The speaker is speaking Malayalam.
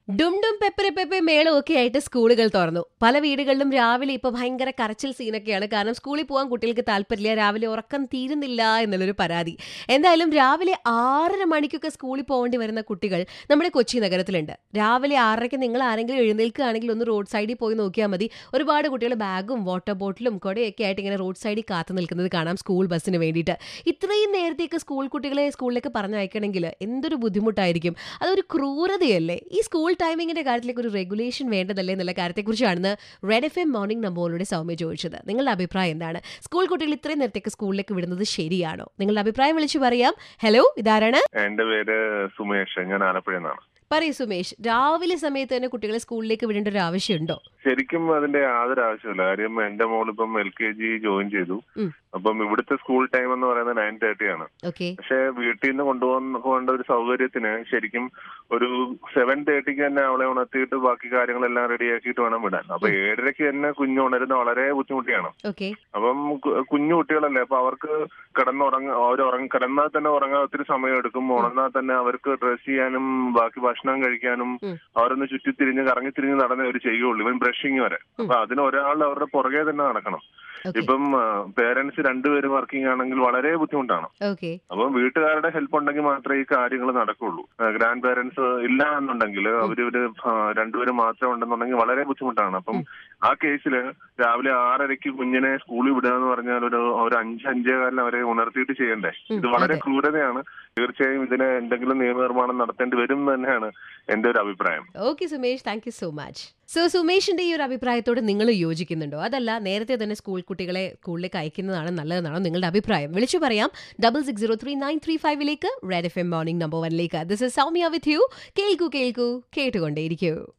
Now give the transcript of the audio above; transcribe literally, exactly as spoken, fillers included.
ഡും ഡും പെപ്പറെ പെപ്പെ മേളം ഒക്കെ ആയിട്ട് സ്കൂളുകൾ തുറന്നു. പല വീടുകളിലും രാവിലെ ഇപ്പൊ ഭയങ്കര കരച്ചിൽ സീനൊക്കെയാണ്. കാരണം സ്കൂളിൽ പോകാൻ കുട്ടികൾക്ക് താല്പര്യമില്ല, രാവിലെ ഉറക്കം തീരുന്നില്ല എന്നുള്ളൊരു പരാതി. എന്തായാലും രാവിലെ ആറര മണിക്കൊക്കെ സ്കൂളിൽ പോകേണ്ടി വരുന്ന കുട്ടികൾ നമ്മുടെ കൊച്ചി നഗരത്തിലുണ്ട്. രാവിലെ ആറരയ്ക്ക് നിങ്ങൾ ആരെങ്കിലും എഴുന്നേൽക്കുകയാണെങ്കിൽ ഒന്ന് റോഡ് സൈഡിൽ പോയി നോക്കിയാൽ മതി. ഒരുപാട് കുട്ടികൾ ബാഗും വാട്ടർ ബോട്ടിലും കുടയൊക്കെ ആയിട്ട് ഇങ്ങനെ റോഡ് സൈഡിൽ കാത്തു നിൽക്കുന്നത് കാണാം സ്കൂൾ ബസ്സിന് വേണ്ടിയിട്ട്. ഇത്രയും നേരത്തേക്ക് സ്കൂൾ കുട്ടികളെ സ്കൂളിലേക്ക് പറഞ്ഞയക്കണമെങ്കിൽ എന്തൊരു ബുദ്ധിമുട്ടായിരിക്കും. അതൊരു ക്രൂരതയല്ലേ? ഈ സ്കൂൾ ടൈമിങ്ങിന്റെ കാര്യത്തിലേക്ക് ഒരു റെഗുലേഷൻ വേണ്ടതല്ലേ എന്നുള്ള കാര്യത്തെക്കുറിച്ചാണ് റെഡ് എഫ് എം മോർണിംഗ് നമ്പോളോടെ സൗമ്യ ചോദിച്ചത്. നിങ്ങളുടെ അഭിപ്രായം എന്താണ്? സ്കൂൾ കുട്ടികൾ ഇത്രയും നേരത്തേക്ക് സ്കൂളിലേക്ക് വിടുന്നത് ശരിയാണോ? നിങ്ങളുടെ അഭിപ്രായം വിളിച്ചു പറയാം. ഹലോ, ഇതാരാണ്? എന്റെ പേര് സുമേഷ്, ഞാൻ ആലപ്പുഴ നിന്നാണ്. പറയൂ സുമേഷ്, രാവിലെ സമയത്ത് തന്നെ കുട്ടികളെ സ്കൂളിലേക്ക് വിടേണ്ട ഒരു ആവശ്യമുണ്ടോ? ശരിക്കും അതിന്റെ യാതൊരു ആവശ്യമില്ല. കാര്യം എന്റെ മോളിപ്പം എൽ കെ ജി ജോയിൻ ചെയ്തു. അപ്പം ഇവിടുത്തെ സ്കൂൾ ടൈം എന്ന് പറയുന്നത് നയൻ തേർട്ടി ആണ്. പക്ഷെ വീട്ടിൽ നിന്ന് കൊണ്ടുപോകുന്ന പോകേണ്ട ഒരു സൗകര്യത്തിന് ശരിക്കും ഒരു സെവൻ തേർട്ടിക്ക് തന്നെ അവളെ ഉണർത്തിയിട്ട് ബാക്കി കാര്യങ്ങളെല്ലാം റെഡിയാക്കിയിട്ട് വേണം വിടാൻ. അപ്പൊ ഏഴരയ്ക്ക് തന്നെ കുഞ്ഞു ഉണരുന്ന വളരെ ബുദ്ധിമുട്ടിയാണ്. അപ്പം കുഞ്ഞു കുട്ടികളല്ലേ, അപ്പൊ അവർക്ക് കിടന്നുറങ്ങ അവർ ഉറങ്ങ കിടന്നാൽ തന്നെ ഉറങ്ങാൻ ഒത്തിരി സമയം എടുക്കും. ഉണർന്നാൽ തന്നെ അവർക്ക് ഡ്രസ് ചെയ്യാനും ബാക്കി ഭക്ഷണം കഴിക്കാനും അവരൊന്ന് ചുറ്റിത്തിരിഞ്ഞ് കറങ്ങിത്തിരിഞ്ഞ് നടന്നേ അവർ ചെയ്യുള്ളൂ, ഇവൻ ബ്രഷിങ് വരെ. അപ്പൊ അതിന് ഒരാൾ അവരുടെ പുറകെ തന്നെ നടക്കണം. ഇപ്പം പേരൻസ് രണ്ടുപേരും വർക്കിംഗ് ആണെങ്കിൽ വളരെ ബുദ്ധിമുട്ടാണ്. അപ്പം വീട്ടുകാരുടെ ഹെൽപ്പ് ഉണ്ടെങ്കിൽ മാത്രമേ ഈ കാര്യങ്ങൾ നടക്കുള്ളൂ. ഗ്രാൻഡ് പേരൻസ് ഇല്ല എന്നുണ്ടെങ്കിൽ അവര് ഒരു രണ്ടുപേരും മാത്രം ഉണ്ടെന്നുണ്ടെങ്കിൽ വളരെ ബുദ്ധിമുട്ടാണ്. അപ്പം ആ കേസിൽ രാവിലെ ആറരയ്ക്ക് കുഞ്ഞിനെ സ്കൂളിൽ വിടുക എന്ന് പറഞ്ഞാൽ ഒരു ഒരു അഞ്ച് അഞ്ചേ കാലിന് അവരെ ഉണർത്തിയിട്ട് ചെയ്യണ്ടേ? ഇത് വളരെ ക്രൂരതയാണ്. തീർച്ചയായും ഇതിന് എന്തെങ്കിലും നിയമനിർമ്മാണം നടത്തേണ്ടി വരും എന്ന് തന്നെയാണ് എന്റെ ഒരു അഭിപ്രായം. Okay Sumesh, thank you so much. So സുമേഷിന്റെ ഈ ഒരു അഭിപ്രായത്തോട് നിങ്ങൾ യോജിക്കുന്നുണ്ടോ? അതല്ല നേരത്തെ തന്നെ സ്കൂൾ കുട്ടികളെ സ്കൂളിലേക്ക് അയക്കുന്നതാണ് നല്ലതെന്നാണോ നിങ്ങളുടെ അഭിപ്രായം? വിളിച്ചു പറയാം double six zero three nine three ഫൈവിലേക്ക്, red F M morning number വണ്ണിലേക്ക്. This is Soumya with you. കേൾക്കൂ കേൾക്കൂ കേട്ടുകൊണ്ടേയിരിക്കൂ.